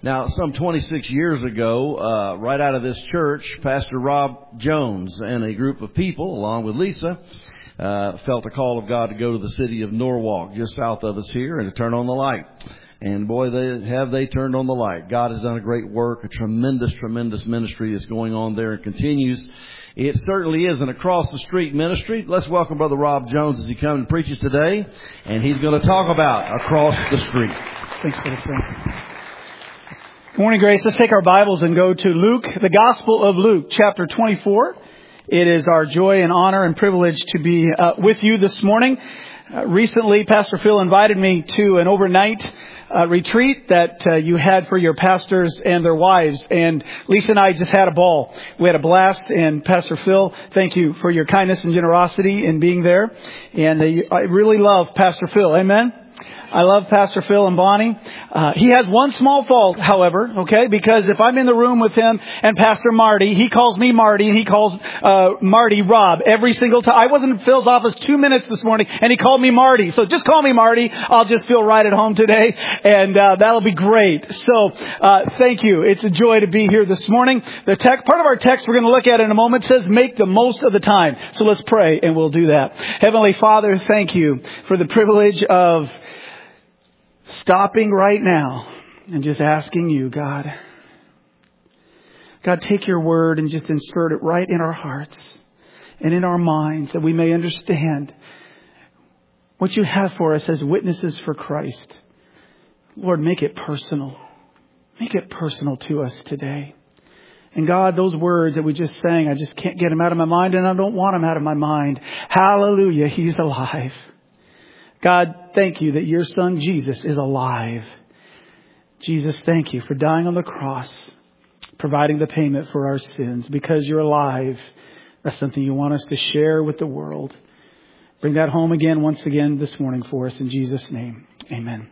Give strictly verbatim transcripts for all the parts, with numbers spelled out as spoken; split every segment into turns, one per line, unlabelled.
Now, some twenty-six years ago, uh, right out of this church, Pastor Rob Jones and a group of people, along with Lisa, uh, felt a call of God to go to the city of Norwalk, just south of us here, and to turn on the light. And boy, they have they turned on the light. God has done a great work, a tremendous, tremendous ministry is going on there and continues. It certainly is an across-the-street ministry. Let's welcome Brother Rob Jones as he comes and preaches today. And he's going to talk about across the street.
Thanks, Brother Phil. Good morning, Grace. Let's take our Bibles and go to Luke, the Gospel of Luke, chapter twenty-four. It is our joy and honor and privilege to be uh, with you this morning. Uh, recently, Pastor Phil invited me to an overnight uh, retreat that uh, you had for your pastors and their wives. And Lisa and I just had a ball. We had a blast. And Pastor Phil, thank you for your kindness and generosity in being there. And uh, I really love Pastor Phil. Amen. I love Pastor Phil and Bonnie. Uh, he has one small fault, however, okay? Because if I'm in the room with him and Pastor Marty, he calls me Marty and he calls uh Marty Rob every single time. I wasn't in Phil's office two minutes this morning and he called me Marty. So just call me Marty. I'll just feel right at home today and uh that'll be great. So uh thank you. It's a joy to be here this morning. The text, part of our text we're going to look at in a moment says make the most of the time. So let's pray and we'll do that. Heavenly Father, thank you for the privilege of stopping right now and just asking you, God, God, take your word and just insert it right in our hearts and in our minds that we may understand what you have for us as witnesses for Christ. Lord, make it personal. Make it personal to us today. And God, those words that we just sang, I just can't get them out of my mind and I don't want them out of my mind. Hallelujah, He's alive. God, thank you that your son Jesus is alive. Jesus, thank you for dying on the cross, providing the payment for our sins. Because you're alive, that's something you want us to share with the world. Bring that home again, once again this morning for us in Jesus' name. Amen.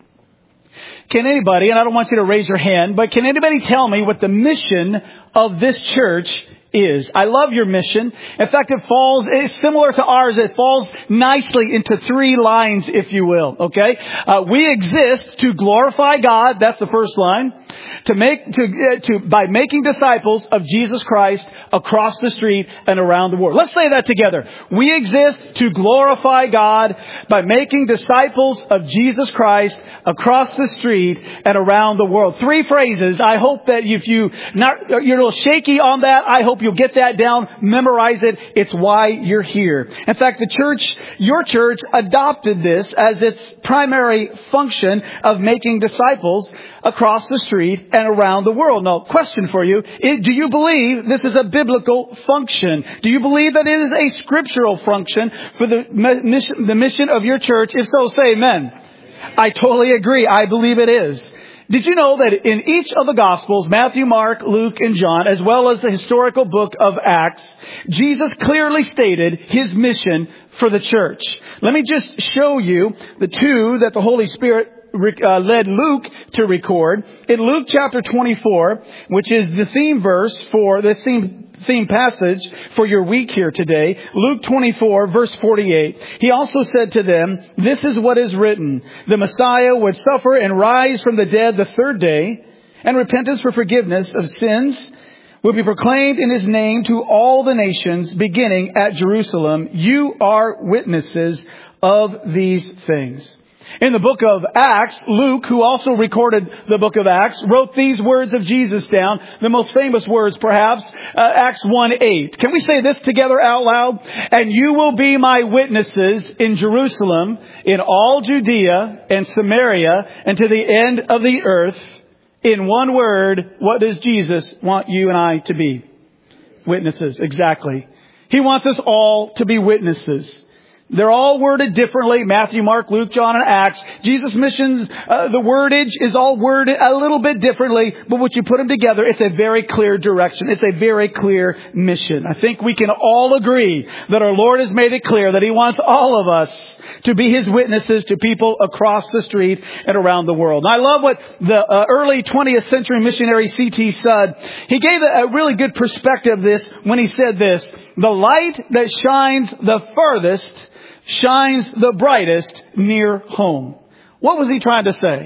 Can anybody, and I don't want you to raise your hand, but can anybody tell me what the mission of this church is? I love your mission. In fact, it falls, it's similar to ours. It falls nicely into three lines, if you will. Okay? Uh, we exist to glorify God. That's the first line. To make, to, uh, to, by making disciples of Jesus Christ across the street and around the world. Let's say that together. We exist to glorify God by making disciples of Jesus Christ across the street and around the world. Three phrases. I hope that if you not, you're a little shaky on that, I hope you'll get that down, memorize it. It's why you're here. In fact, the church, your church adopted this as its primary function of making disciples across the street and around the world. Now, question for you. Do you believe this is a biblical function? Do you believe that it is a scriptural function for the mission, the mission of your church? If so, say amen. I totally agree. I believe it is. Did you know that in each of the Gospels, Matthew, Mark, Luke, and John, as well as the historical book of Acts, Jesus clearly stated His mission for the church? Let me just show you the two that the Holy Spirit Uh, led Luke to record. In Luke chapter twenty-four, which is the theme verse for the theme, theme passage for your week here today, Luke twenty-four, verse forty-eight. He also said to them, "This is what is written. The Messiah would suffer and rise from the dead the third day, and repentance for forgiveness of sins will be proclaimed in His name to all the nations, beginning at Jerusalem. You are witnesses of these things." In the book of Acts, Luke, who also recorded the book of Acts, wrote these words of Jesus down, the most famous words perhaps, uh, Acts one eight. Can we say this together out loud? "And you will be my witnesses in Jerusalem, in all Judea and Samaria, and to the end of the earth." In one word, what does Jesus want you and I to be? Witnesses, exactly. He wants us all to be witnesses. They're all worded differently. Matthew, Mark, Luke, John, and Acts. Jesus' missions, uh, the wordage is all worded a little bit differently. But when you put them together, it's a very clear direction. It's a very clear mission. I think we can all agree that our Lord has made it clear that He wants all of us to be His witnesses to people across the street and around the world. And I love what the uh, early twentieth century missionary C T Studd, he gave a, a really good perspective of this when he said this: "The light that shines the farthest shines the brightest near home." What was he trying to say?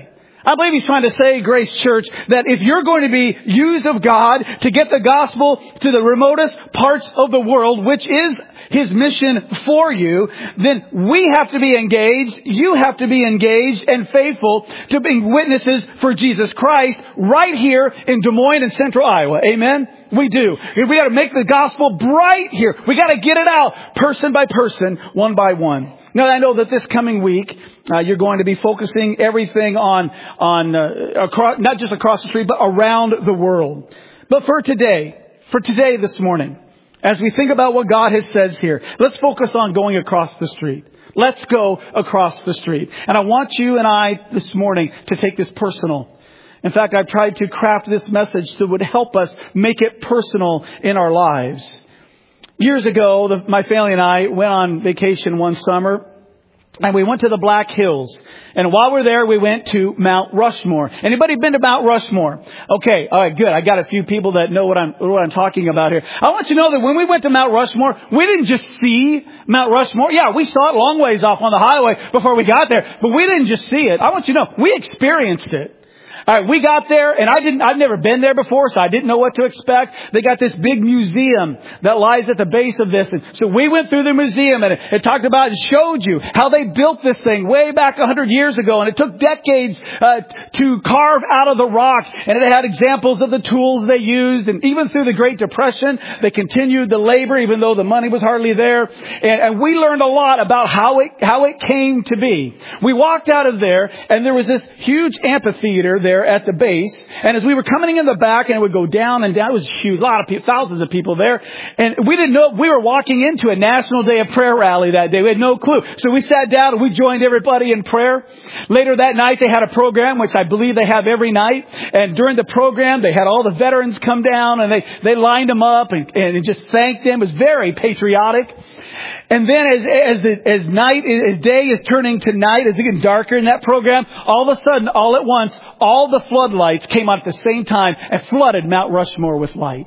I believe he's trying to say, Grace Church, that if you're going to be used of God to get the gospel to the remotest parts of the world, which is His mission for you, then we have to be engaged, you have to be engaged and faithful to being witnesses for Jesus Christ right here in Des Moines and Central Iowa. Amen? We do. We got to make the gospel bright here. We got to get it out person by person, one by one. Now, I know that this coming week, uh, you're going to be focusing everything on, on, uh, across, not just across the street, but around the world. But for today, for today this morning, as we think about what God has said here, let's focus on going across the street. Let's go across the street. And I want you and I this morning to take this personal. In fact, I've tried to craft this message that would help us make it personal in our lives. Years ago, the, my family and I went on vacation one summer, and we went to the Black Hills. And while we're there, we went to Mount Rushmore. Anybody been to Mount Rushmore? Okay, all right, good. I got a few people that know what I'm what I'm talking about here. I want you to know that when we went to Mount Rushmore, we didn't just see Mount Rushmore. Yeah, we saw it long ways off on the highway before we got there, but we didn't just see it. I want you to know, we experienced it. All right, we got there, and I didn't, I've never been there before, so I didn't know what to expect. They got this big museum that lies at the base of this. And so we went through the museum, and it, it talked about, it showed you how they built this thing way back a hundred years ago. And it took decades uh, to carve out of the rock. And it had examples of the tools they used. And even through the Great Depression, they continued the labor, even though the money was hardly there. And, and we learned a lot about how it, how it came to be. We walked out of there, and there was this huge amphitheater there at the base. And as we were coming in the back, and it would go down and down, it was huge, a lot of people, thousands of people there. And we didn't know, we were walking into a National Day of Prayer rally that day. We had no clue. So we sat down and we joined everybody in prayer. Later that night, they had a program, which I believe they have every night. And during the program, they had all the veterans come down, and they, they lined them up and, and just thanked them. It was very patriotic. And then as, as the, as night, as day is turning to night, as it gets darker in that program, all of a sudden, all at once, all the floodlights came on at the same time and flooded Mount Rushmore with light.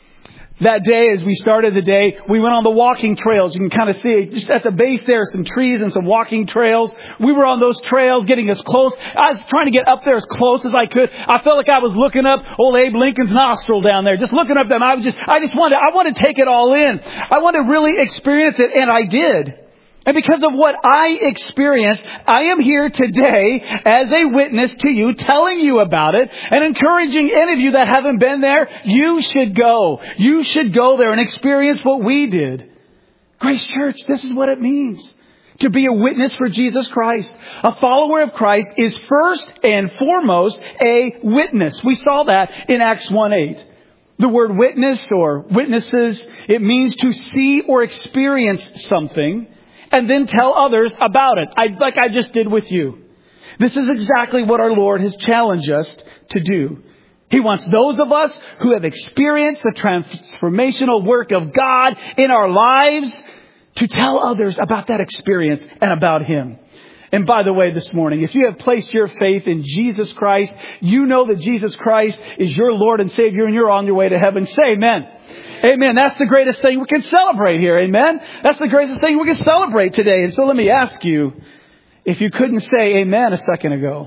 That day, as we started the day, we went on the walking trails. You can kind of see just at the base there, some trees and some walking trails. We were on those trails getting as close. I was trying to get up there as close as I could. I felt like I was looking up old Abe Lincoln's nostril down there, just looking up them. I was just, I just wanted, I wanted to take it all in. I wanted to really experience it, and I did. And because of what I experienced, I am here today as a witness to you, telling you about it and encouraging any of you that haven't been there, you should go. You should go there and experience what we did. Grace Church, this is what it means to be a witness for Jesus Christ. A follower of Christ is first and foremost a witness. We saw that in Acts one eight. The word witness or witnesses, it means to see or experience something and then tell others about it, I, like I just did with you. This is exactly what our Lord has challenged us to do. He wants those of us who have experienced the transformational work of God in our lives to tell others about that experience and about Him. And by the way, this morning, if you have placed your faith in Jesus Christ, you know that Jesus Christ is your Lord and Savior, and you're on your way to heaven. Say amen. Amen. That's the greatest thing we can celebrate here. Amen. That's the greatest thing we can celebrate today. And so let me ask you, if you couldn't say amen a second ago,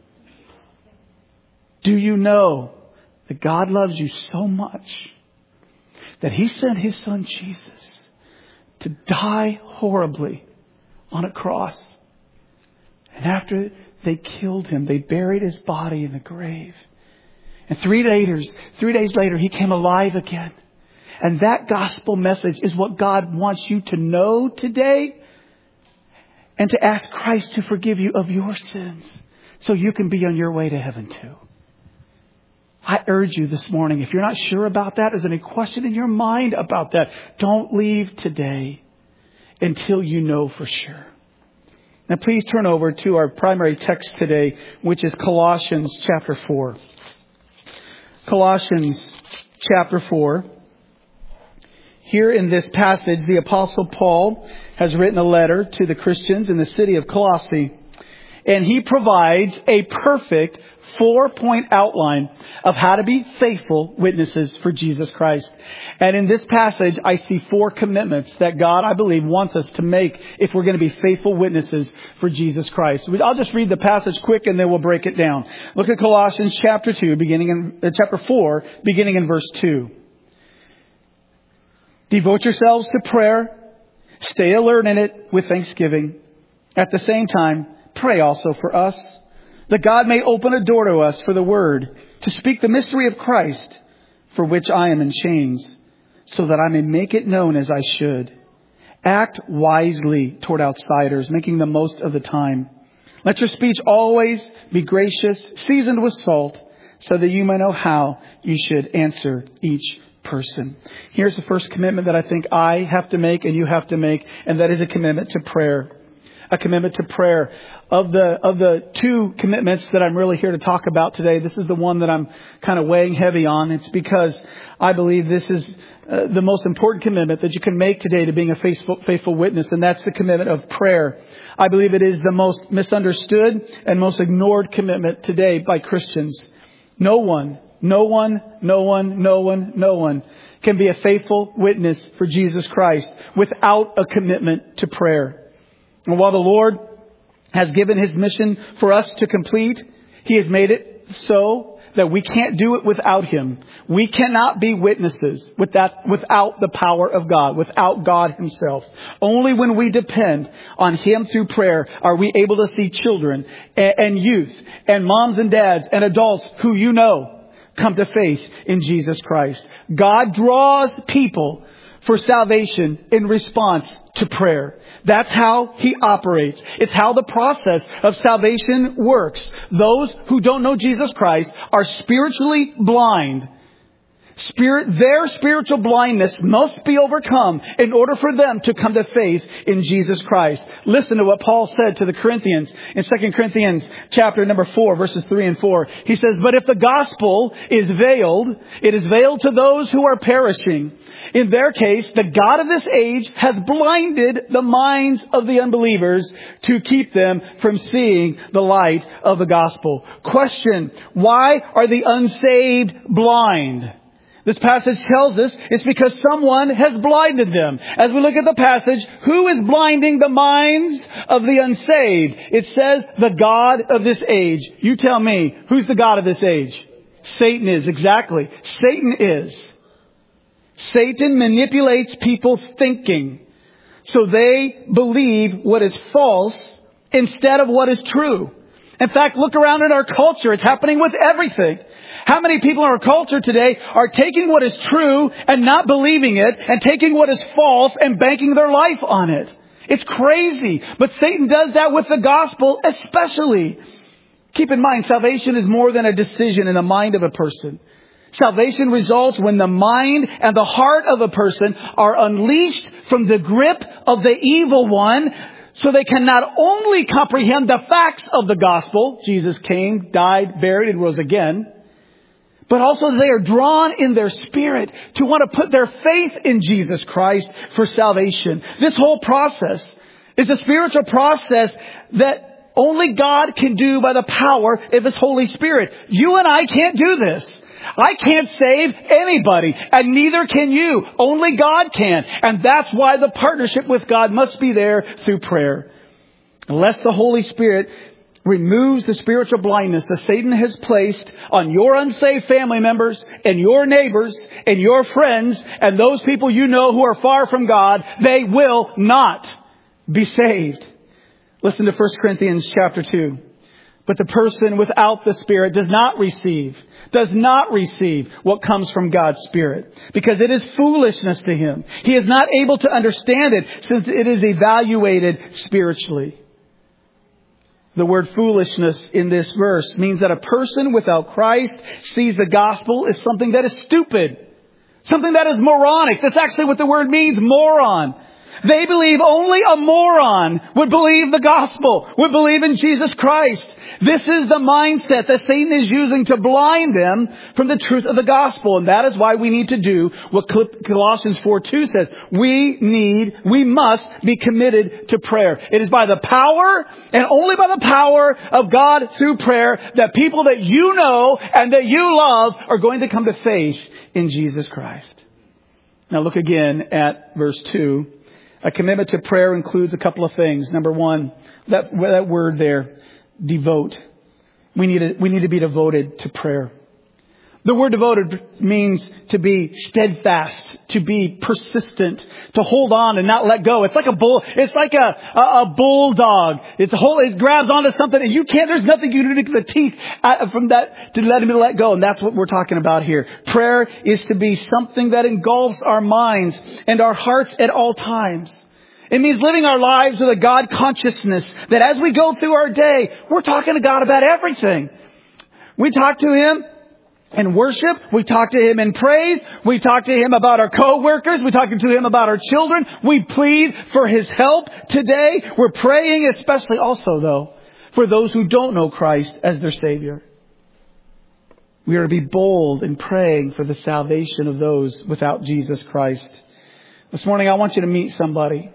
do you know that God loves you so much that He sent His Son Jesus to die horribly on a cross? And after they killed Him, they buried His body in the grave. And three days, three days later, He came alive again. And that gospel message is what God wants you to know today, and to ask Christ to forgive you of your sins so you can be on your way to heaven too. I urge you this morning, if you're not sure about that, is there any question in your mind about that, don't leave today until you know for sure. Now please turn over to our primary text today, which is Colossians chapter four. Colossians chapter four. Here in this passage, the Apostle Paul has written a letter to the Christians in the city of Colossae, and he provides a perfect four-point outline of how to be faithful witnesses for Jesus Christ. And in this passage, I see four commitments that God, I believe, wants us to make if we're going to be faithful witnesses for Jesus Christ. I'll just read the passage quick and then we'll break it down. Look at Colossians chapter two, beginning in uh, chapter four, beginning in verse two. Devote yourselves to prayer. Stay alert in it with thanksgiving. At the same time, pray also for us, that God may open a door to us for the word, to speak the mystery of Christ, for which I am in chains, so that I may make it known as I should. Act wisely toward outsiders, making the most of the time. Let your speech always be gracious, seasoned with salt, so that you may know how you should answer each person. Here's the first commitment that I think I have to make and you have to make, and that is a commitment to prayer. A commitment to prayer. Of the of the two commitments that I'm really here to talk about today, this is the one that I'm kind of weighing heavy on. It's because I believe this is uh, the most important commitment that you can make today to being a faithful, faithful witness, and that's the commitment of prayer. I believe it is the most misunderstood and most ignored commitment today by Christians. No one, no one, no one, no one, no one can be a faithful witness for Jesus Christ without a commitment to prayer. And while the Lord has given His mission for us to complete, He has made it so that we can't do it without Him. We cannot be witnesses with that, without the power of God, without God Himself. Only when we depend on Him through prayer are we able to see children and, and youth and moms and dads and adults who you know come to faith in Jesus Christ. God draws people for salvation in response to prayer. That's how He operates. It's how the process of salvation works. Those who don't know Jesus Christ are spiritually blind. Spirit, their spiritual blindness must be overcome in order for them to come to faith in Jesus Christ. Listen to what Paul said to the Corinthians in Second Corinthians chapter number four, verses three and four. He says, "But if the gospel is veiled, it is veiled to those who are perishing. In their case, the God of this age has blinded the minds of the unbelievers to keep them from seeing the light of the gospel." Question: why are the unsaved blind? This passage tells us it's because someone has blinded them. As we look at the passage, who is blinding the minds of the unsaved? It says the God of this age. You tell me, who's the God of this age? Satan is, exactly. Satan is. Satan manipulates people's thinking so they believe what is false instead of what is true. In fact, look around in our culture. It's happening with everything. How many people in our culture today are taking what is true and not believing it, and taking what is false and banking their life on it? It's crazy. But Satan does that with the gospel especially. Keep in mind, salvation is more than a decision in the mind of a person. Salvation results when the mind and the heart of a person are unleashed from the grip of the evil one, so they can not only comprehend the facts of the gospel, Jesus came, died, buried, and rose again, but also they are drawn in their spirit to want to put their faith in Jesus Christ for salvation. This whole process is a spiritual process that only God can do by the power of His Holy Spirit. You and I can't do this. I can't save anybody, and neither can you. Only God can. And that's why the partnership with God must be there through prayer. Unless the Holy Spirit removes the spiritual blindness that Satan has placed on your unsaved family members and your neighbors and your friends and those people you know who are far from God, they will not be saved. Listen to First Corinthians chapter two. But the person without the Spirit does not receive, does not receive what comes from God's Spirit, because it is foolishness to him. He is not able to understand it since it is evaluated spiritually. The word foolishness in this verse means that a person without Christ sees the gospel as something that is stupid, something that is moronic. That's actually what the word means, moron. They believe only a moron would believe the gospel, would believe in Jesus Christ. This is the mindset that Satan is using to blind them from the truth of the gospel. And that is why we need to do what Colossians four two says. We need, we must be committed to prayer. It is by the power and only by the power of God through prayer that people that you know and that you love are going to come to faith in Jesus Christ. Now look again at verse two. A commitment to prayer includes a couple of things. Number one, that, that word there, devote. We need to, we need to be devoted to prayer. The word devoted means to be steadfast, to be persistent, to hold on and not let go. It's like a bull. It's like a, a, a bulldog. It's a whole, it grabs onto something and you can't, there's nothing you can do to the teeth from that to let him let go. And that's what we're talking about here. Prayer is to be something that engulfs our minds and our hearts at all times. It means living our lives with a God consciousness that as we go through our day, we're talking to God about everything. We talk to Him in worship. We talk to Him in praise. We talk to Him about our co-workers. We talk to Him about our children. We plead for His help today. We're praying especially also, though, for those who don't know Christ as their Savior. We are to be bold in praying for the salvation of those without Jesus Christ. This morning, I want you to meet somebody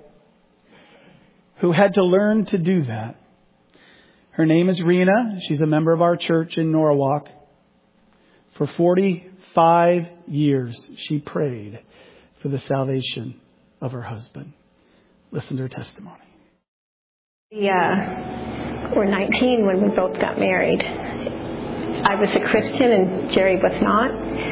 who had to learn to do that. Her name is Rena. She's a member of our church in Norwalk. For forty-five years, she prayed for the salvation of her husband. Listen to her testimony.
We uh, were nineteen when we both got married. I was a Christian and Jerry was not.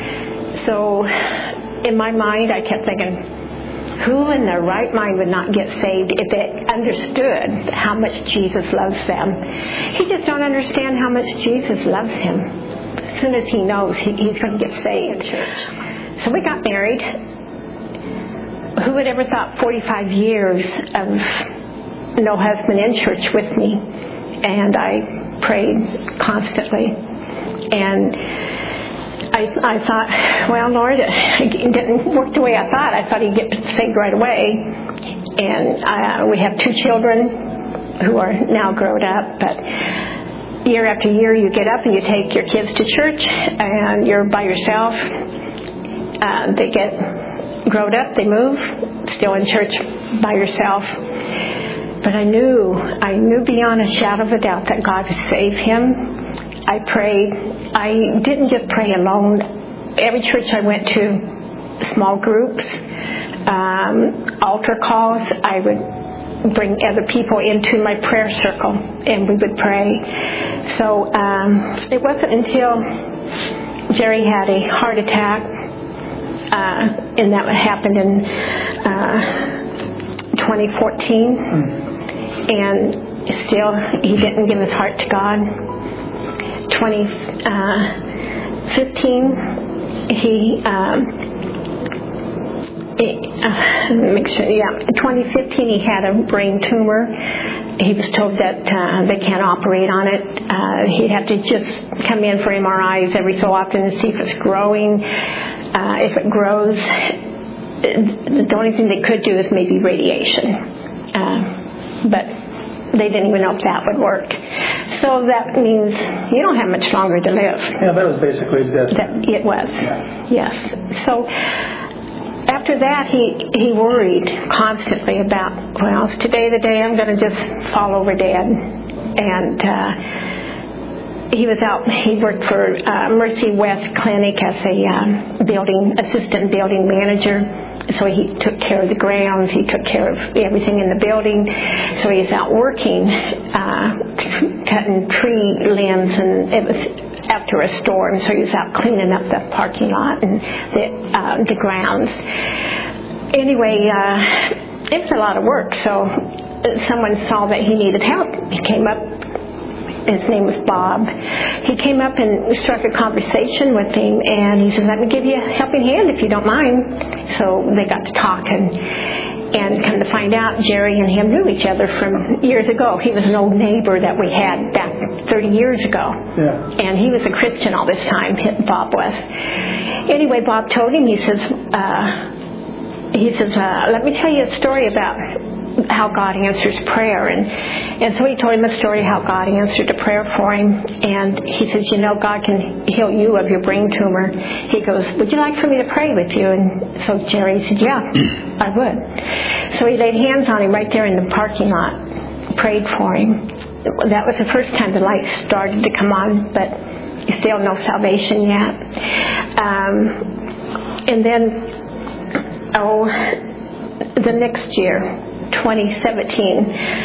So in my mind, I kept thinking, who in their right mind would not get saved if they understood how much Jesus loves them? He just don't understand how much Jesus loves him. As soon as he knows, he, he's going to get saved. So we got married. Who would ever thought forty-five years of no husband in church with me? And I prayed constantly. And I, I thought, well, Lord, it didn't work the way I thought. I thought he'd get saved right away. And uh, we have two children who are now grown up. But year after year, you get up and you take your kids to church, and you're by yourself. Uh, they get grown up, they move, still in church by yourself. But I knew, I knew beyond a shadow of a doubt that God would save him. I prayed. I didn't just pray alone. Every church I went to, small groups, um, altar calls, I would bring other people into my prayer circle and we would pray. So um, it wasn't until Jerry had a heart attack, uh, and that happened in uh, twenty fourteen, and still he didn't give his heart to God. twenty fifteen, he, um, he uh, make sure, yeah, twenty fifteen he had a brain tumor. He was told that uh, they can't operate on it. Uh, he'd have to just come in for M R Is every so often to see if it's growing. Uh, if it grows, the only thing they could do is maybe radiation. Uh, but they didn't even know if that would work. So that means you don't have much longer to live.
Yeah, that was basically death.
That, it was,
yeah.
Yes. So after that, he, he worried constantly about, well, is today the day I'm going to just fall over dead? And uh, he was out, he worked for uh, Mercy West Clinic as a um, building assistant building manager. So he took care of the grounds, he took care of everything in the building. So he was out working, uh, cutting tree limbs, and it was after a storm, so he was out cleaning up the parking lot and the, uh, the grounds. Anyway, uh, it was a lot of work, so someone saw that he needed help. He came up. His name was Bob. He came up and struck a conversation with him, and he said, let me give you a helping hand if you don't mind. So they got to talking, and come to find out, Jerry and him knew each other from years ago. He was an old neighbor that we had back thirty years ago. Yeah. And he was a Christian all this time, Bob was. Anyway, Bob told him, he says, uh, he says, uh, let me tell you a story about how God answers prayer. And, and so he told him a story how God answered a prayer for him. And he says, you know, God can heal you of your brain tumor. He goes, would you like for me to pray with you? And so Jerry said, yeah, I would. So he laid hands on him right there in the parking lot, prayed for him. That was the first time the light started to come on, but still no salvation yet. Um, and then, oh, the next year, twenty seventeen,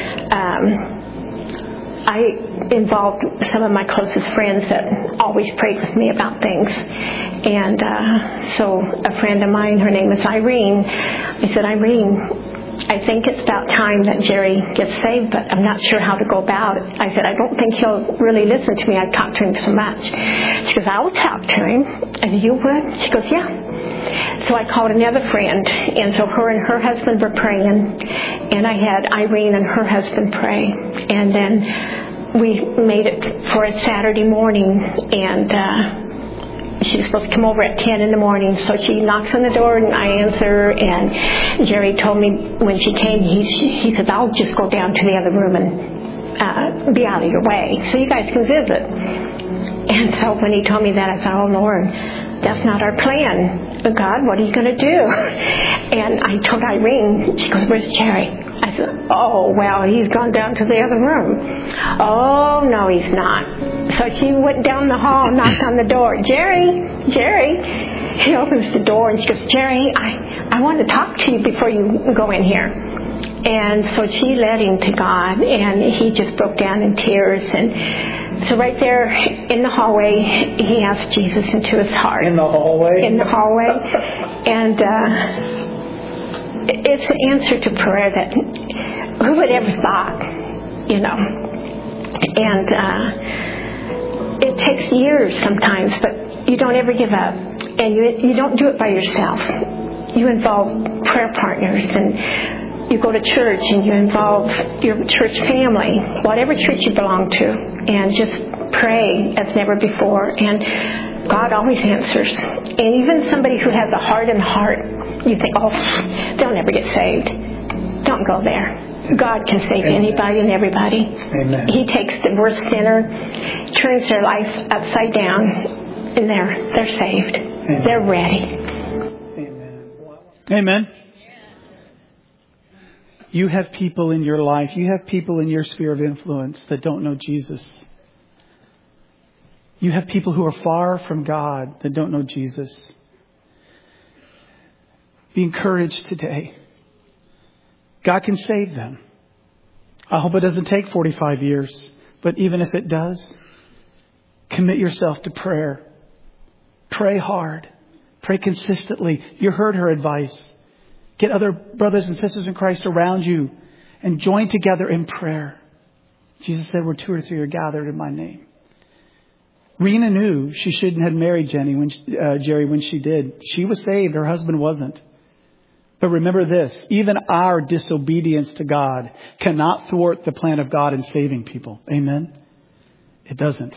um, I involved some of my closest friends that always prayed with me about things. And uh, so a friend of mine, her name is Irene, I said, Irene, I think it's about time that Jerry gets saved, but I'm not sure how to go about it. I said, I don't think he'll really listen to me. I've talked to him so much. She goes, I will talk to him. And you would? She goes, yeah. So I called another friend, and so her and her husband were praying, and I had Irene and her husband pray. And then we made it for a Saturday morning, and uh she was supposed to come over at ten in the morning, so she knocks on the door and I answer. And Jerry told me when she came, he he said, I'll just go down to the other room and uh, be out of your way so you guys can visit. And so when he told me that, I thought, oh Lord, that's not our plan. But God, what are you going to do? And I told Irene, she goes, where's Jerry? I said, oh, well, he's gone down to the other room. Oh, no, he's not. So she went down the hall, knocked on the door. Jerry, Jerry. He opens the door and she goes, Jerry, I, I want to talk to you before you go in here. And so she led him to God, and he just broke down in tears. And so right there in the hallway, he asked Jesus into his heart.
In the hallway?
In the hallway. And uh, it's an answer to prayer that who would ever thought, you know. And uh, it takes years sometimes, but you don't ever give up. And you, you don't do it by yourself. You involve prayer partners, and you go to church and you involve your church family, whatever church you belong to, and just pray as never before. And God always answers. And even somebody who has a hardened heart, you think, oh, they'll never get saved. Don't go there. God can save Amen. Anybody and everybody.
Amen.
He takes the worst sinner, turns their life upside down, and they're they're saved. Amen. They're ready.
Amen. Amen. You have people in your life, you have people in your sphere of influence that don't know Jesus. You have people who are far from God that don't know Jesus. Be encouraged today. God can save them. I hope it doesn't take forty-five years, but even if it does, commit yourself to prayer. Pray hard. Pray consistently. You heard her advice. Get other brothers and sisters in Christ around you and join together in prayer. Jesus said, where two or three are gathered in my name. Rena knew she shouldn't have married Jenny when she, uh, Jerry when she did. She was saved. Her husband wasn't. But remember this, even our disobedience to God cannot thwart the plan of God in saving people. Amen? It doesn't.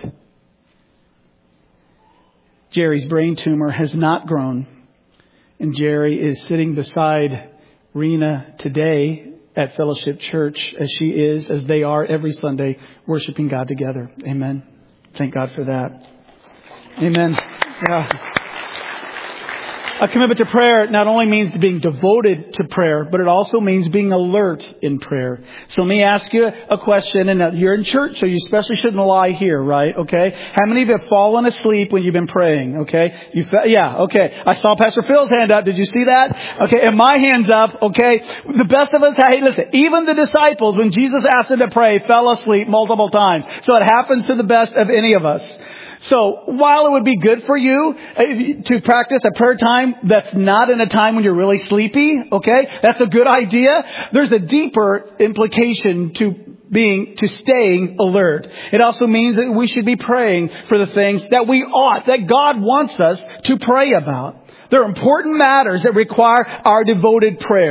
Jerry's brain tumor has not grown. And Jerry is sitting beside Rena today at Fellowship Church as she is, as they are every Sunday, worshiping God together. Amen. Thank God for that. Amen. Yeah. A commitment to prayer not only means being devoted to prayer, but it also means being alert in prayer. So let me ask you a question, and you're in church, so you especially shouldn't lie here, right? Okay. How many of you have fallen asleep when you've been praying? Okay. You fe- yeah. Okay. I saw Pastor Phil's hand up. Did you see that? Okay. And my hand's up. Okay. The best of us, hey, listen, even the disciples, when Jesus asked them to pray, fell asleep multiple times. So it happens to the best of any of us. So while it would be good for you to practice a prayer time that's not in a time when you're really sleepy, okay, that's a good idea. There's a deeper implication to being, to staying alert. It also means that we should be praying for the things that we ought, that God wants us to pray about. There are important matters that require our devoted prayer.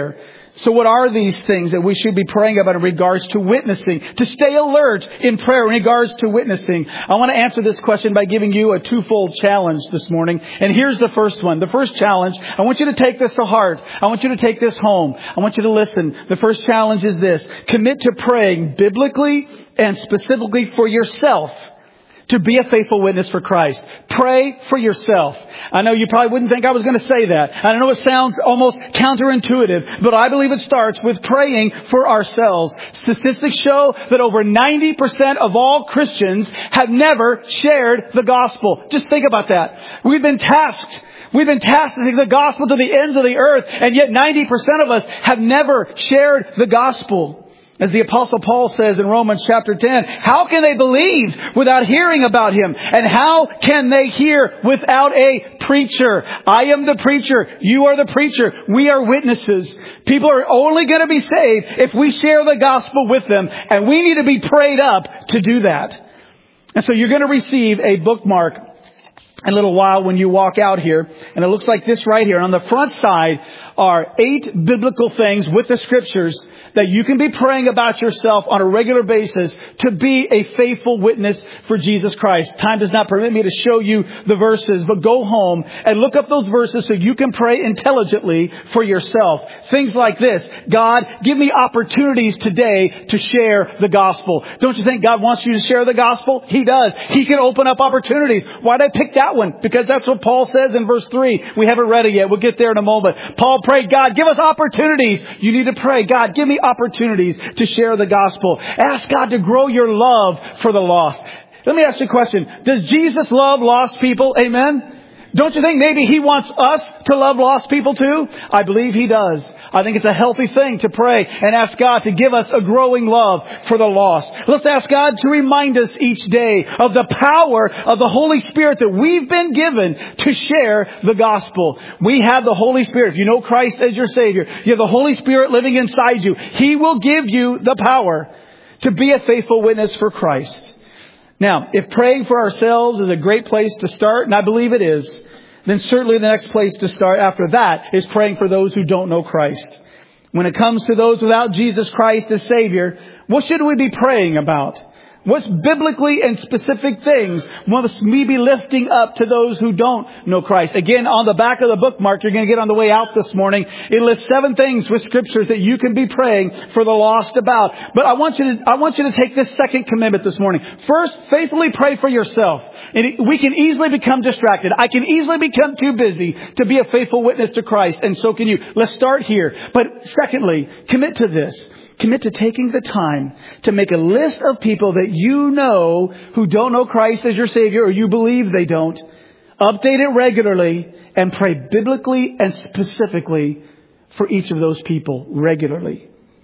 So what are these things that we should be praying about in regards to witnessing? To stay alert in prayer in regards to witnessing. I want to answer this question by giving you a twofold challenge this morning. And here's the first one. The first challenge, I want you to take this to heart. I want you to take this home. I want you to listen. The first challenge is this. Commit to praying biblically and specifically for yourself to be a faithful witness for Christ. Pray for yourself. I know you probably wouldn't think I was going to say that. I know it sounds almost counterintuitive, but I believe it starts with praying for ourselves. Statistics show that over ninety percent of all Christians have never shared the gospel. Just think about that. We've been tasked We've been tasked to take the gospel to the ends of the earth, and yet ninety percent of us have never shared the gospel. As the Apostle Paul says in Romans chapter ten, how can they believe without hearing about Him? And how can they hear without a preacher? I am the preacher. You are the preacher. We are witnesses. People are only going to be saved if we share the gospel with them. And we need to be prayed up to do that. And so you're going to receive a bookmark in a little while when you walk out here. And it looks like this right here. On the front side are eight biblical things with the scriptures that you can be praying about yourself on a regular basis to be a faithful witness for Jesus Christ. Time does not permit me to show you the verses, but go home and look up those verses so you can pray intelligently for yourself. Things like this. God, give me opportunities today to share the gospel. Don't you think God wants you to share the gospel? He does. He can open up opportunities. Why did I pick that one? Because that's what Paul says in verse three. We haven't read it yet. We'll get there in a moment. Paul prayed, God, give us opportunities. You need to pray. God, give me opportunities to share the gospel. Ask God to grow your love for the lost. Let me ask you a question. Does Jesus love lost people? Amen? Don't you think maybe He wants us to love lost people too? I believe He does. I think it's a healthy thing to pray and ask God to give us a growing love for the lost. Let's ask God to remind us each day of the power of the Holy Spirit that we've been given to share the gospel. We have the Holy Spirit. If you know Christ as your Savior, you have the Holy Spirit living inside you. He will give you the power to be a faithful witness for Christ. Now, if praying for ourselves is a great place to start, and I believe it is, then certainly the next place to start after that is praying for those who don't know Christ. When it comes to those without Jesus Christ as Savior, what should we be praying about? What's biblically and specific things must we be lifting up to those who don't know Christ? Again, on the back of the bookmark you're going to get on the way out this morning, it lists seven things with scriptures that you can be praying for the lost about. But I want you to, I want you to take this second commitment this morning. First, faithfully pray for yourself. And we can easily become distracted. I can easily become too busy to be a faithful witness to Christ, and so can you. Let's start here. But secondly, commit to this. Commit to taking the time to make a list of people that you know who don't know Christ as your Savior, or you believe they don't. Update it regularly and pray biblically and specifically for each of those people regularly.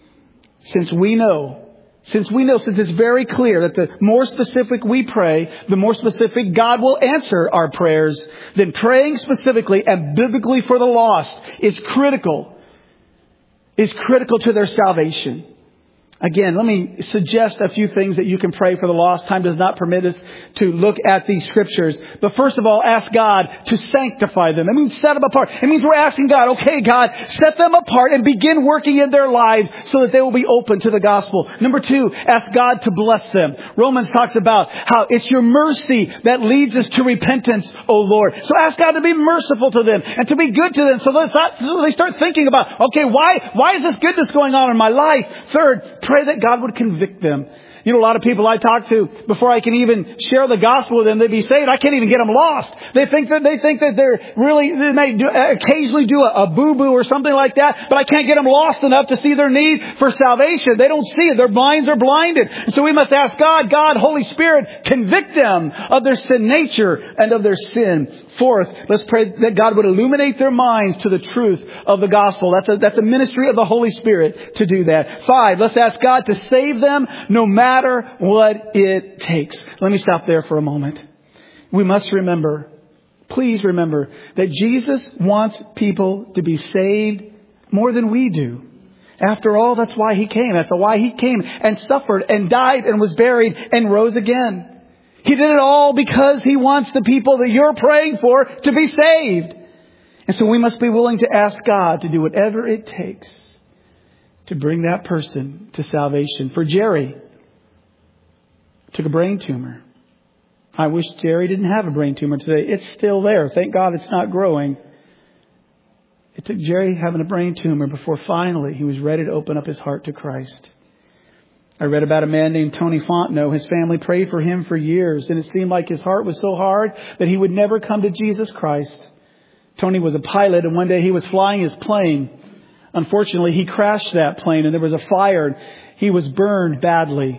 Since we know, since we know, since it's very clear that the more specific we pray, the more specific God will answer our prayers, then praying specifically and biblically for the lost is critical. is critical to their salvation. Again, let me suggest a few things that you can pray for the lost. Time does not permit us to look at these scriptures. But first of all, ask God to sanctify them. It means set them apart. It means we're asking God, okay, God, set them apart and begin working in their lives so that they will be open to the gospel. Number two, ask God to bless them. Romans talks about how it's your mercy that leads us to repentance, O Lord. So ask God to be merciful to them and to be good to them so that they start thinking about, okay, why, why is this goodness going on in my life? Third, pray that God would convict them. You know, a lot of people I talk to, before I can even share the gospel with them, they'd be saved. I can't even get them lost. They think that they think that they're really, they may do, occasionally do a, a boo-boo or something like that, but I can't get them lost enough to see their need for salvation. They don't see it. Their minds are blinded. And so we must ask God, God, Holy Spirit, convict them of their sin nature and of their sin. Fourth, let's pray that God would illuminate their minds to the truth of the gospel. That's a, that's a ministry of the Holy Spirit to do that. Five, let's ask God to save them no matter what it takes. Let me stop there for a moment. We must remember, please remember, that Jesus wants people to be saved more than we do. After all, that's why He came. That's why He came and suffered and died and was buried and rose again. He did it all because He wants the people that you're praying for to be saved. And so we must be willing to ask God to do whatever it takes to bring that person to salvation. For Jerry, took a brain tumor. I wish Jerry didn't have a brain tumor today. It's still there. Thank God it's not growing. It took Jerry having a brain tumor before finally he was ready to open up his heart to Christ. I read about a man named Tony Fontenot. His family prayed for him for years, and it seemed like his heart was so hard that he would never come to Jesus Christ. Tony was a pilot, and one day he was flying his plane. Unfortunately, he crashed that plane, and there was a fire. He was burned badly.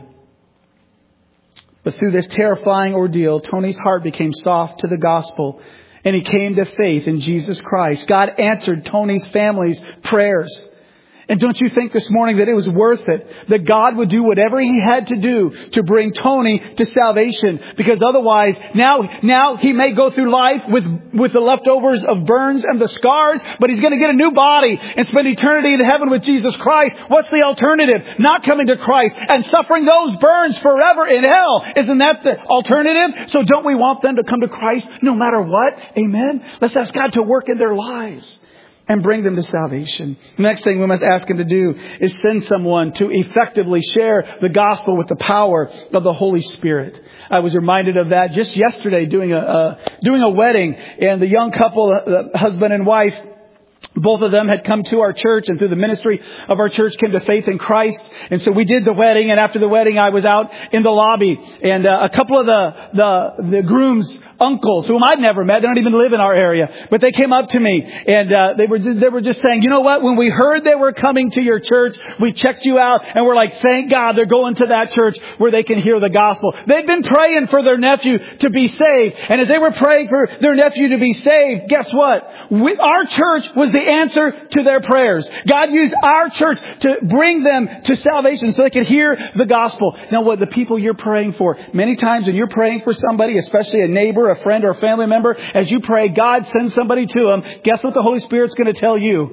But through this terrifying ordeal, Tony's heart became soft to the gospel, and he came to faith in Jesus Christ. God answered Tony's family's prayers. And don't you think this morning that it was worth it? That God would do whatever He had to do to bring Tony to salvation. Because otherwise, now, now he may go through life with, with the leftovers of burns and the scars, but he's going to get a new body and spend eternity in heaven with Jesus Christ. What's the alternative? Not coming to Christ and suffering those burns forever in hell. Isn't that the alternative? So don't we want them to come to Christ no matter what? Amen? Let's ask God to work in their lives and bring them to salvation. The next thing we must ask Him to do is send someone to effectively share the gospel with the power of the Holy Spirit. I was reminded of that just yesterday doing a, uh, doing a wedding, and the young couple, the husband and wife, both of them had come to our church, and through the ministry of our church came to faith in Christ. And so we did the wedding, and after the wedding I was out in the lobby, and uh, a couple of the, the, the groom's uncles, whom I'd never met, they don't even live in our area, but they came up to me, and uh, they were they were just saying, you know what, when we heard they were coming to your church, we checked you out, and we're like, thank God they're going to that church where they can hear the gospel. They'd been praying for their nephew to be saved, and as they were praying for their nephew to be saved, guess what? We, our church was the answer to their prayers. God used our church to bring them to salvation so they could hear the gospel. Now, what the people you're praying for, many times when you're praying for somebody, especially a neighbor, a friend, or a family member, as you pray, God sends somebody to them. Guess what the Holy Spirit's going to tell you?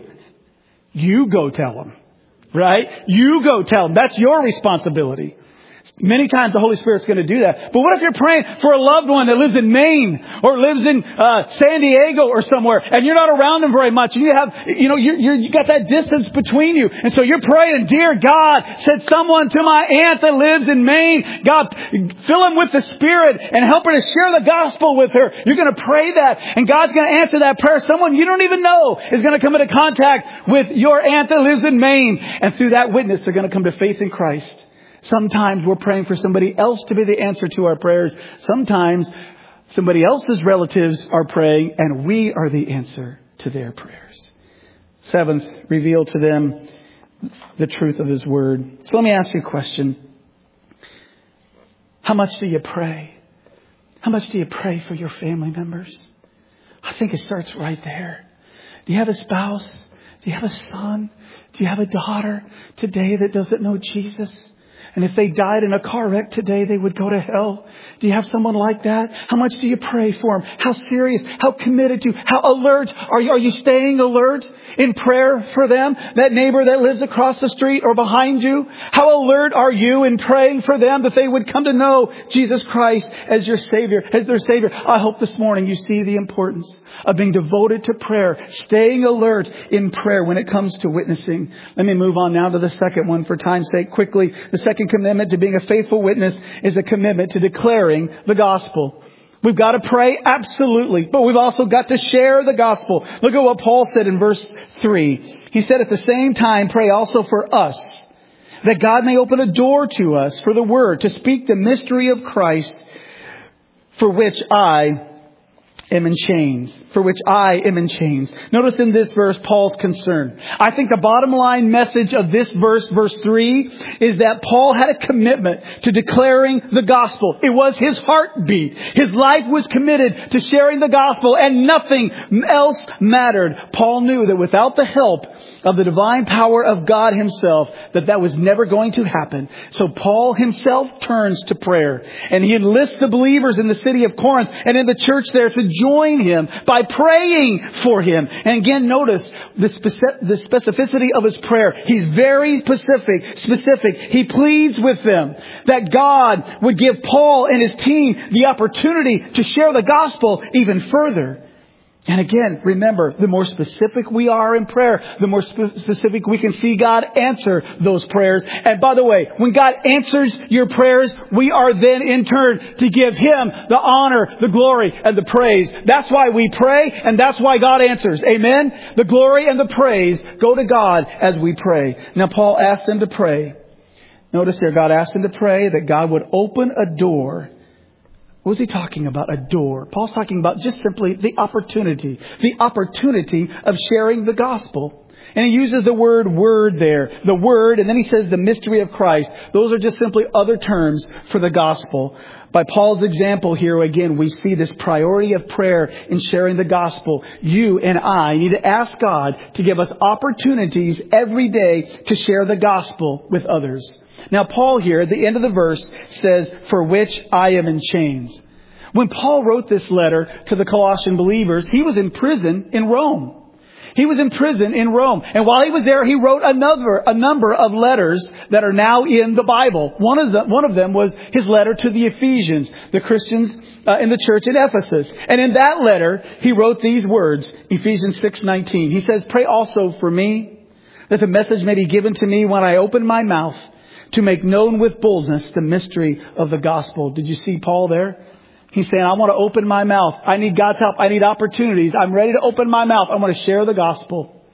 You go tell them. Right? You go tell them. That's your responsibility. Many times the Holy Spirit's going to do that. But what if you're praying for a loved one that lives in Maine or lives in uh, San Diego or somewhere, and you're not around them very much, and you have, you know, you're, you're, you got that distance between you, and so you're praying, dear God, send someone to my aunt that lives in Maine. God, fill him with the Spirit and help her to share the gospel with her. You're going to pray that, and God's going to answer that prayer. Someone you don't even know is going to come into contact with your aunt that lives in Maine, and through that witness, they're going to come to faith in Christ. Sometimes we're praying for somebody else to be the answer to our prayers. Sometimes somebody else's relatives are praying and we are the answer to their prayers. Seventh, reveal to them the truth of His Word. So let me ask you a question. How much do you pray? How much do you pray for your family members? I think it starts right there. Do you have a spouse? Do you have a son? Do you have a daughter today that doesn't know Jesus? And if they died in a car wreck today, they would go to hell. Do you have someone like that? How much do you pray for them? How serious? How committed to? How alert? Are you, are you staying alert in prayer for them? That neighbor that lives across the street or behind you? How alert are you in praying for them that they would come to know Jesus Christ as your Savior, as their Savior? I hope this morning you see the importance of being devoted to prayer, staying alert in prayer when it comes to witnessing. Let me move on now to the second one for time's sake quickly. The second commitment to being a faithful witness is a commitment to declaring the gospel. We've got to pray, absolutely, but we've also got to share the gospel. Look at what Paul said in verse three. He said, at the same time, pray also for us, that God may open a door to us for the word, to speak the mystery of Christ, for which I am in chains, for which I am in chains. Notice in this verse, Paul's concern. I think the bottom line message of this verse, verse three, is that Paul had a commitment to declaring the gospel. It was his heartbeat. His life was committed to sharing the gospel, and nothing else mattered. Paul knew that without the help of the divine power of God Himself, that that was never going to happen. So Paul himself turns to prayer, and he enlists the believers in the city of Corinth and in the church there to join him by praying for him. And again, notice the, speci- the specificity of his prayer. He's very specific, specific. He pleads with them that God would give Paul and his team the opportunity to share the gospel even further. And again, remember, the more specific we are in prayer, the more spe- specific we can see God answer those prayers. And by the way, when God answers your prayers, we are then in turn to give Him the honor, the glory, and the praise. That's why we pray, and that's why God answers. Amen? The glory and the praise go to God as we pray. Now, Paul asked them to pray. Notice there, God asked them to pray that God would open a door. What was he talking about? A door. Paul's talking about just simply the opportunity. The opportunity of sharing the gospel. And he uses the word word there. The word, and then he says the mystery of Christ. Those are just simply other terms for the gospel. By Paul's example here, again, we see this priority of prayer in sharing the gospel. You and I need to ask God to give us opportunities every day to share the gospel with others. Now, Paul here at the end of the verse says, for which I am in chains. When Paul wrote this letter to the Colossian believers, he was in prison in Rome. He was in prison in Rome. And while he was there, he wrote another, a number of letters that are now in the Bible. One of the, one of them was his letter to the Ephesians, the Christians uh, in the church in Ephesus. And in that letter, he wrote these words, Ephesians six nineteen. He says, pray also for me that the message may be given to me when I open my mouth to make known with boldness the mystery of the gospel. Did you see Paul there? He's saying, I want to open my mouth. I need God's help. I need opportunities. I'm ready to open my mouth. I want to share the gospel.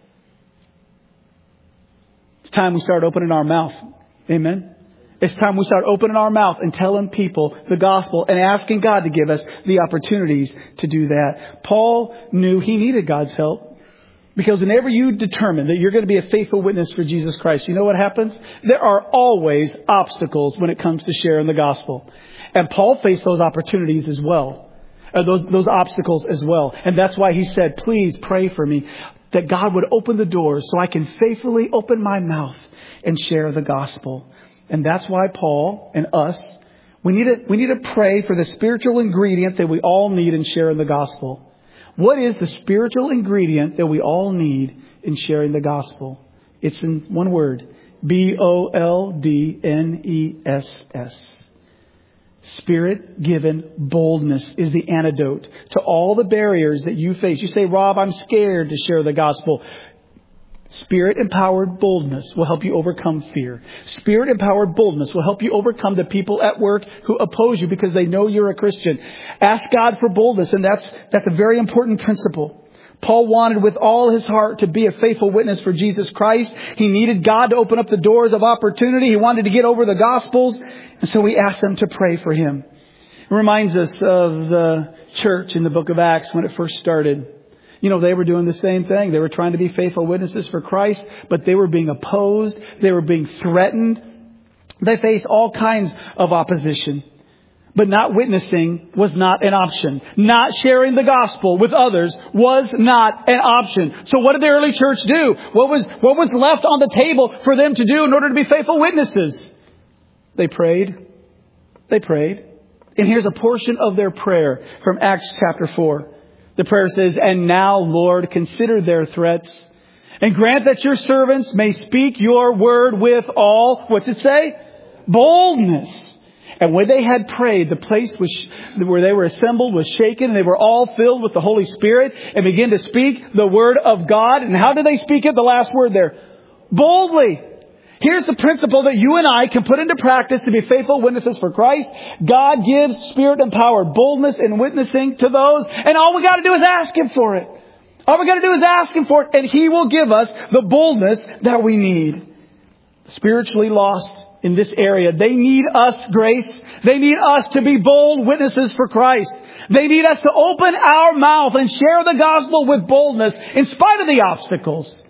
It's time we start opening our mouth. Amen. It's time we start opening our mouth and telling people the gospel and asking God to give us the opportunities to do that. Paul knew he needed God's help. Because whenever you determine that you're going to be a faithful witness for Jesus Christ, you know what happens? There are always obstacles when it comes to sharing the gospel. And Paul faced those opportunities as well. Or those, those obstacles as well. And that's why he said, please pray for me that God would open the doors so I can faithfully open my mouth and share the gospel. And that's why Paul and us, we need to, we need to pray for the spiritual ingredient that we all need in sharing the gospel. What is the spiritual ingredient that we all need in sharing the gospel? It's in one word. B O L D N E S S. Spirit-given boldness is the antidote to all the barriers that you face. You say, Rob, I'm scared to share the gospel. Spirit-empowered boldness will help you overcome fear. Spirit-empowered boldness will help you overcome the people at work who oppose you because they know you're a Christian. Ask God for boldness, and that's that's a very important principle. Paul wanted with all his heart to be a faithful witness for Jesus Christ. He needed God to open up the doors of opportunity. He wanted to get over the Gospels, and so we asked them to pray for him. It reminds us of the church in the book of Acts when it first started. You know, they were doing the same thing. They were trying to be faithful witnesses for Christ, but they were being opposed. They were being threatened. They faced all kinds of opposition. But not witnessing was not an option. Not sharing the gospel with others was not an option. So what did the early church do? What was, what was left on the table for them to do in order to be faithful witnesses? They prayed. They prayed. And here's a portion of their prayer from Acts chapter four. The prayer says, and now, Lord, consider their threats and grant that your servants may speak your word with all, what's it say? Boldness. And when they had prayed, the place was, where they were assembled was shaken, and they were all filled with the Holy Spirit and began to speak the word of God. And how did they speak it? The last word there. Boldly. Here's the principle that you and I can put into practice to be faithful witnesses for Christ. God gives Spirit-empowered boldness in witnessing to those. And all we got to do is ask Him for it. All we got to do is ask Him for it. And He will give us the boldness that we need. Spiritually lost in this area, they need us, Grace. They need us to be bold witnesses for Christ. They need us to open our mouth and share the gospel with boldness in spite of the obstacles.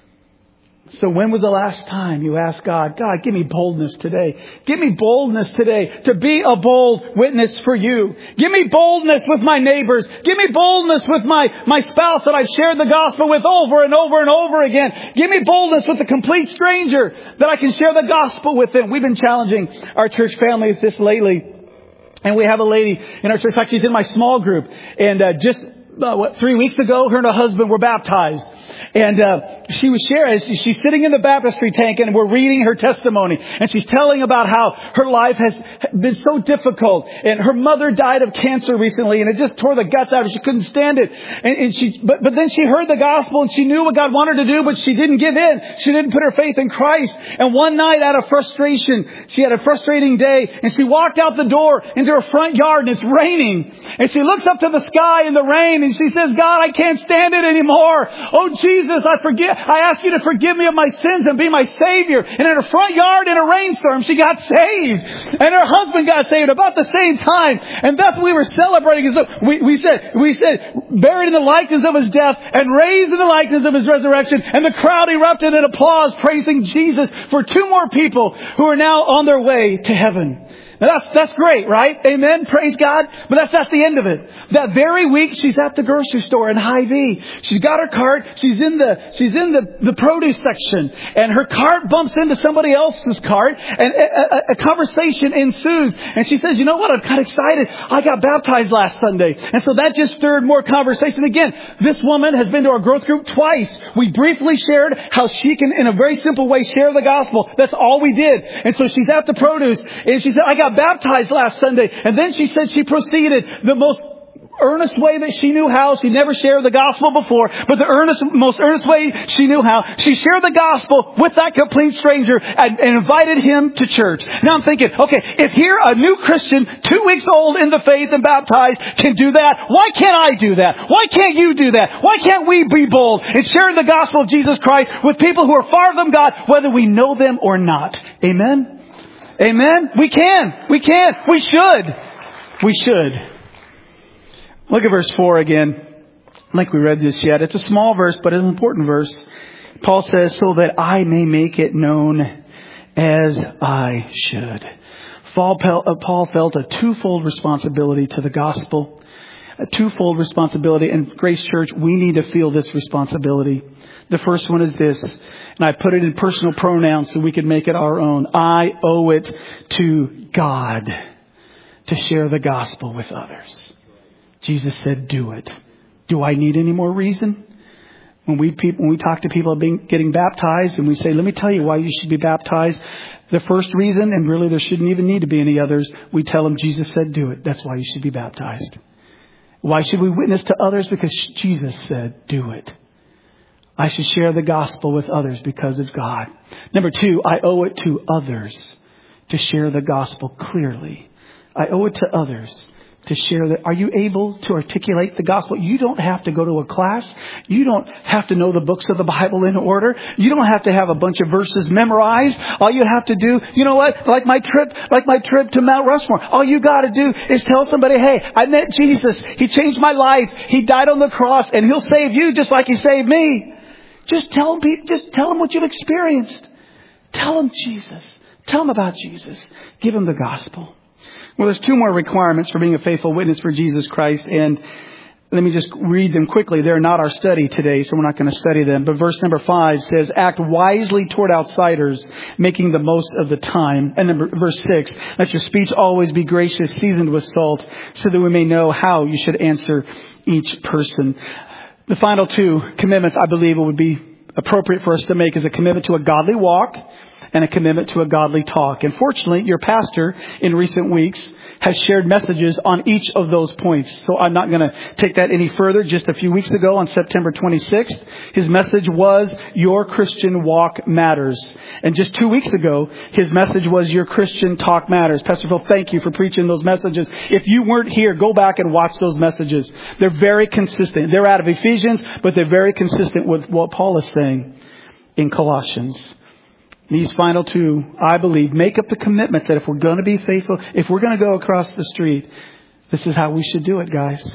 So when was the last time you asked God, God, give me boldness today. Give me boldness today to be a bold witness for you. Give me boldness with my neighbors. Give me boldness with my, my spouse that I've shared the gospel with over and over and over again. Give me boldness with a complete stranger that I can share the gospel with them. We've been challenging our church family with this lately. And we have a lady in our church, actually she's in my small group. And uh, just uh, what, three weeks ago, her and her husband were baptized. And uh, she was sharing, she's sitting in the baptistry tank and we're reading her testimony. And she's telling about how her life has been so difficult. And her mother died of cancer recently and it just tore the guts out of her. She couldn't stand it. And, and she, but, but then she heard the gospel and she knew what God wanted her to do, but she didn't give in. She didn't put her faith in Christ. And one night out of frustration, she had a frustrating day and she walked out the door into her front yard and it's raining. And she looks up to the sky in the rain and she says, God, I can't stand it anymore. Oh, Jesus. Jesus, I forgive, I ask you to forgive me of my sins and be my Savior. And in her front yard in a rainstorm, she got saved. And her husband got saved about the same time. And that's what we were celebrating. We, we said, we said, buried in the likeness of his death and raised in the likeness of his resurrection. And the crowd erupted in applause, praising Jesus for two more people who are now on their way to heaven. Now that's, that's great, right? Amen. Praise God. But that's, that's the end of it. That very week, she's at the grocery store in Hy-Vee. She's got her cart. She's in the, she's in the, the produce section and her cart bumps into somebody else's cart and a, a, a conversation ensues. And she says, you know what? I'm kind of excited. I got baptized last Sunday. And so that just stirred more conversation. Again, this woman has been to our growth group twice. We briefly shared how she can, in a very simple way, share the gospel. That's all we did. And so she's at the produce and she said, I got baptized last Sunday. And then she said she proceeded the most earnest way that she knew how. She never shared the gospel before, but the earnest, most earnest way she knew how, she shared the gospel with that complete stranger and, and invited him to church. Now I'm thinking, okay, if here a new Christian, two weeks old in the faith and baptized, can do that, why can't I do that? Why can't you do that? Why can't we be bold and share the gospel of Jesus Christ with people who are far from God, whether we know them or not? Amen? Amen? We can. We can. We should. We should. Look at verse four again. I don't think we read this yet. It's a small verse, but it's an important verse. Paul says, so that I may make it known as I should. Paul felt a twofold responsibility to the gospel. A twofold responsibility. And Grace Church, we need to feel this responsibility. The first one is this, and I put it in personal pronouns so we can make it our own. I owe it to God to share the gospel with others. Jesus said, do it. Do I need any more reason? When we people, when we talk to people being, getting baptized and we say, let me tell you why you should be baptized. The first reason, and really there shouldn't even need to be any others, we tell them Jesus said, do it. That's why you should be baptized. Why should we witness to others? Because Jesus said, do it. I should share the gospel with others because of God. Number two, I owe it to others to share the gospel clearly. I owe it to others to share that. Are you able to articulate the gospel? You don't have to go to a class. You don't have to know the books of the Bible in order. You don't have to have a bunch of verses memorized. All you have to do, you know what? Like my trip, like my trip to Mount Rushmore. All you got to do is tell somebody, hey, I met Jesus. He changed my life. He died on the cross and he'll save you just like he saved me. Just tell them, just tell them what you've experienced. Tell them Jesus. Tell them about Jesus. Give them the gospel. Well, there's two more requirements for being a faithful witness for Jesus Christ. And let me just read them quickly. They're not our study today, so we're not going to study them. But verse number five says, act wisely toward outsiders, making the most of the time. And number, verse six, let your speech always be gracious, seasoned with salt, so that we may know how you should answer each person. The final two commitments I believe it would be appropriate for us to make is a commitment to a godly walk and a commitment to a godly talk. And fortunately, your pastor in recent weeks has shared messages on each of those points. So I'm not going to take that any further. Just a few weeks ago on September twenty-sixth, his message was, your Christian walk matters. And just two weeks ago, his message was, your Christian talk matters. Pastor Phil, thank you for preaching those messages. If you weren't here, go back and watch those messages. They're very consistent. They're out of Ephesians, but they're very consistent with what Paul is saying in Colossians. These final two, I believe, make up the commitments that if we're going to be faithful, if we're going to go across the street, this is how we should do it, guys.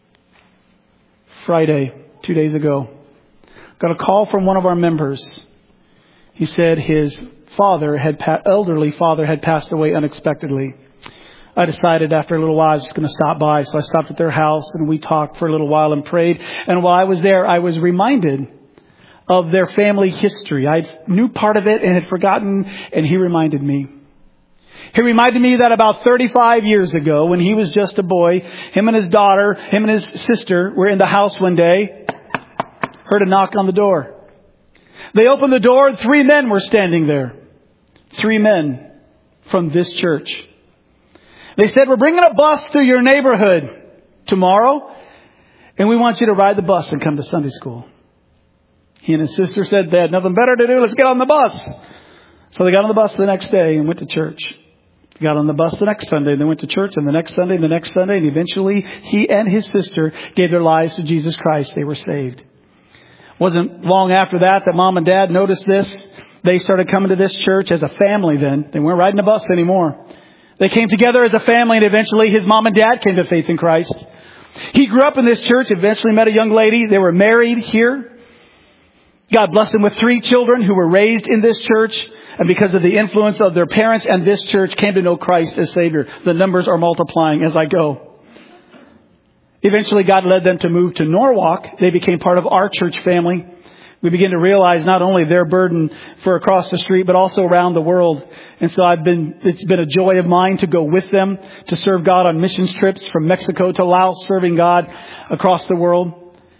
Friday, two days ago, got a call from one of our members. He said his father had, elderly father had passed away unexpectedly. I decided after a little while I was just going to stop by. So I stopped at their house and we talked for a little while and prayed. And while I was there, I was reminded of their family history. I knew part of it and had forgotten, and he reminded me. He reminded me that about thirty-five years ago, when he was just a boy, him and his daughter, him and his sister were in the house one day. heard a knock on the door. They opened the door and three men were standing there. Three men from this church. They said, we're bringing a bus through your neighborhood tomorrow, and we want you to ride the bus and come to Sunday school. He and his sister said they had nothing better to do. Let's get on the bus. So they got on the bus the next day and went to church. They got on the bus the next Sunday and they went to church, and the next Sunday and the next Sunday, and eventually he and his sister gave their lives to Jesus Christ. They were saved. Wasn't long after that that mom and dad noticed this. They started coming to this church as a family then. They weren't riding the bus anymore. They came together as a family, and eventually his mom and dad came to faith in Christ. He grew up in this church, eventually met a young lady. They were married here. God blessed them with three children who were raised in this church, and because of the influence of their parents and this church, came to know Christ as Savior. The numbers are multiplying as I go. Eventually, God led them to move to Norwalk. They became part of our church family. We begin to realize not only their burden for across the street, but also around the world. And so I've been, it's been a joy of mine to go with them to serve God on missions trips from Mexico to Laos, serving God across the world.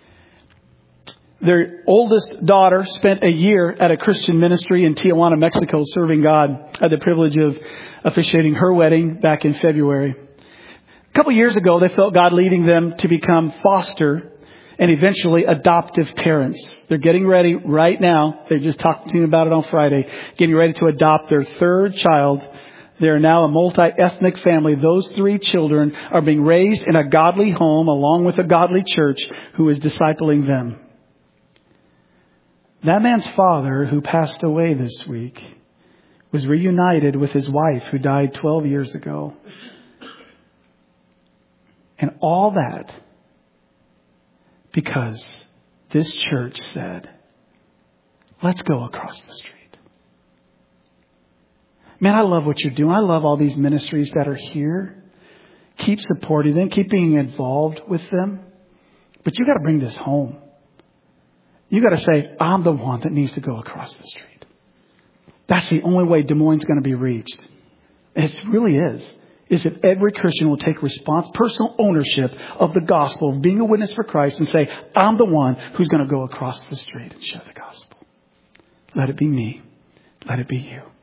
Their oldest daughter spent a year at a Christian ministry in Tijuana, Mexico, serving God. I had the privilege of officiating her wedding back in February. A couple years ago, they felt God leading them to become foster and eventually adoptive parents. They're getting ready right now. They just talked to me about it on Friday, getting ready to adopt their third child. They are now a multi-ethnic family. Those three children are being raised in a godly home along with a godly church who is discipling them. That man's father, who passed away this week, was reunited with his wife who died twelve years ago. And all that because this church said, let's go across the street. Man, I love what you're doing. I love all these ministries that are here. Keep supporting them. Keep being involved with them. But you got to bring this home. You got to say, I'm the one that needs to go across the street. That's the only way Des Moines is going to be reached. It really is. Is if every Christian will take response, personal ownership of the gospel, of being a witness for Christ, and say, I'm the one who's going to go across the street and share the gospel. Let it be me. Let it be you.